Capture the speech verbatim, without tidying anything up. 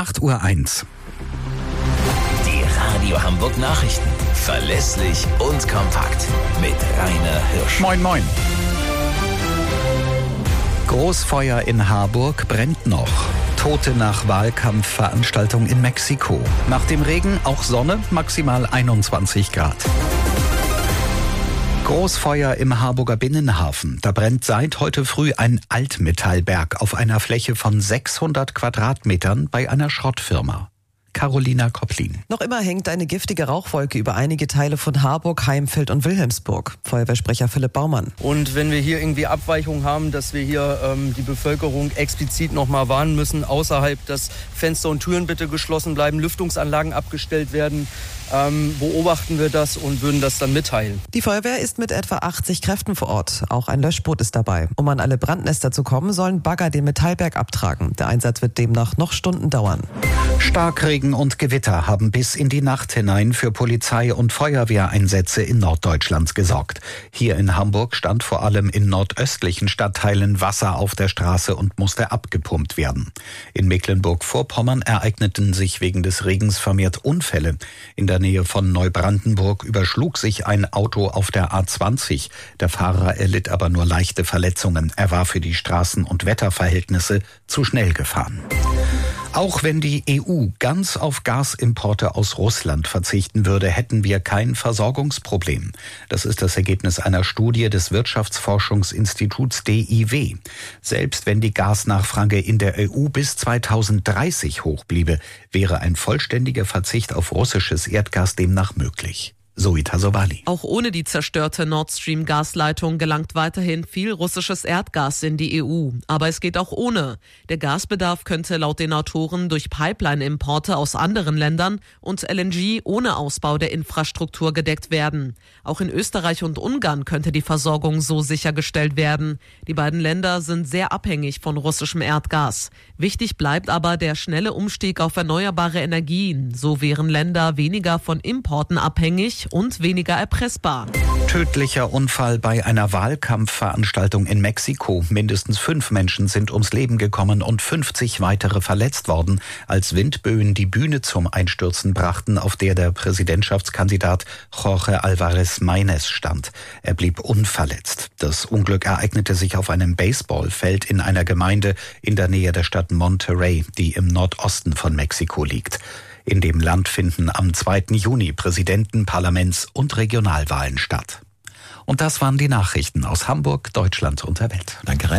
acht Uhr eins. Die Radio Hamburg Nachrichten. Verlässlich und kompakt. Mit Rainer Hirsch. Moin, moin. Großfeuer in Harburg brennt noch. Tote nach Wahlkampfveranstaltung in Mexiko. Nach dem Regen auch Sonne, maximal einundzwanzig Grad. Großfeuer im Harburger Binnenhafen. Da brennt seit heute früh ein Altmetallberg auf einer Fläche von sechshundert Quadratmetern bei einer Schrottfirma. Carolina Kopplin. Noch immer hängt eine giftige Rauchwolke über einige Teile von Harburg, Heimfeld und Wilhelmsburg. Feuerwehrsprecher Philipp Baumann. Und wenn wir hier irgendwie Abweichungen haben, dass wir hier ähm, die Bevölkerung explizit nochmal warnen müssen, außerhalb, dass Fenster und Türen bitte geschlossen bleiben, Lüftungsanlagen abgestellt werden, ähm, beobachten wir das und würden das dann mitteilen. Die Feuerwehr ist mit etwa achtzig Kräften vor Ort. Auch ein Löschboot ist dabei. Um an alle Brandnester zu kommen, sollen Bagger den Metallberg abtragen. Der Einsatz wird demnach noch Stunden dauern. Starkregen und Gewitter haben bis in die Nacht hinein für Polizei- und Feuerwehreinsätze in Norddeutschland gesorgt. Hier in Hamburg stand vor allem in nordöstlichen Stadtteilen Wasser auf der Straße und musste abgepumpt werden. In Mecklenburg-Vorpommern ereigneten sich wegen des Regens vermehrt Unfälle. In der Nähe von Neubrandenburg überschlug sich ein Auto auf der A zwanzig. Der Fahrer erlitt aber nur leichte Verletzungen. Er war für die Straßen- und Wetterverhältnisse zu schnell gefahren. Auch wenn die E U ganz auf Gasimporte aus Russland verzichten würde, hätten wir kein Versorgungsproblem. Das ist das Ergebnis einer Studie des Wirtschaftsforschungsinstituts D I W. Selbst wenn die Gasnachfrage in der E U bis zweitausenddreißig hoch bliebe, wäre ein vollständiger Verzicht auf russisches Erdgas demnach möglich. Zoe Tassovali. Auch ohne die zerstörte Nord Stream-Gasleitung gelangt weiterhin viel russisches Erdgas in die E U. Aber es geht auch ohne. Der Gasbedarf könnte laut den Autoren durch Pipeline-Importe aus anderen Ländern und L N G ohne Ausbau der Infrastruktur gedeckt werden. Auch in Österreich und Ungarn könnte die Versorgung so sichergestellt werden. Die beiden Länder sind sehr abhängig von russischem Erdgas. Wichtig bleibt aber der schnelle Umstieg auf erneuerbare Energien. So wären Länder weniger von Importen abhängig und weniger erpressbar. Tödlicher Unfall bei einer Wahlkampfveranstaltung in Mexiko. Mindestens fünf Menschen sind ums Leben gekommen und fünfzig weitere verletzt worden, als Windböen die Bühne zum Einstürzen brachten, auf der der Präsidentschaftskandidat Jorge Álvarez Maínez stand. Er blieb unverletzt. Das Unglück ereignete sich auf einem Baseballfeld in einer Gemeinde in der Nähe der Stadt Monterrey, die im Nordosten von Mexiko liegt. In dem Land finden am zweiten Juni Präsidenten-, Parlaments- und Regionalwahlen statt. Und das waren die Nachrichten aus Hamburg, Deutschland und der Welt. Danke, Rainer.